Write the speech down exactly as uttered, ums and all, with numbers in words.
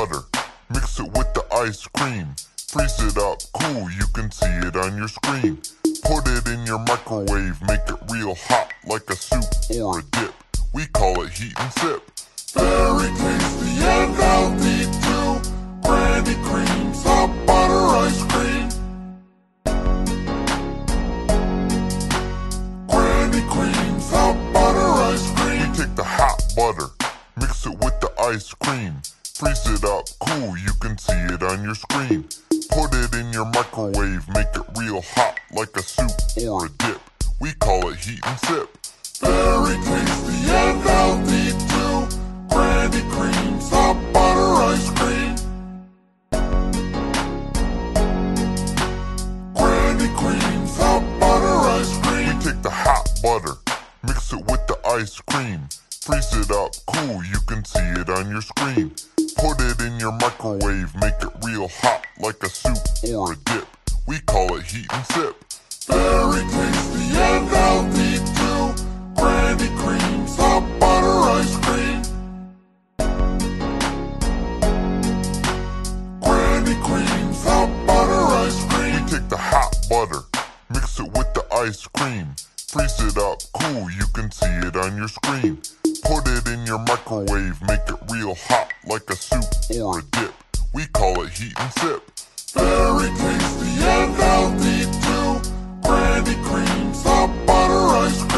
butter, mix it with the ice cream. Freeze it up cool, you can see it on your screen. Put it in your microwave, make it real hot like a soup or a dip. We call it heat and sip. Very tasty and healthy too. Granny Cream's hot butter ice cream. Granny Cream's hot butter ice cream. We take the hot butter, mix it with the ice cream. Freeze it up cool, you can see it on your screen. Put it in your microwave, make it real hot like a soup or a dip. We call it heat and sip. Very tasty and healthy too. Granny Cream's hot butter ice cream. Granny Cream's hot butter ice cream. We take the hot butter, mix it with the ice cream. Freeze it up cool, you can see it on your screen. Put it in your microwave, make it real hot like a soup or a dip. We call it heat and sip. Very tasty and healthy too. Granny Cream's hot butter ice cream. Granny Cream's hot butter ice cream. We take the hot butter, mix it with the ice cream. Freeze it up cool, you can see it on your screen. Put it in your microwave, make it real hot like a soup or a dip. We call it heat and sip. Very tasty and healthy too. Granny Cream's hot butter ice cream.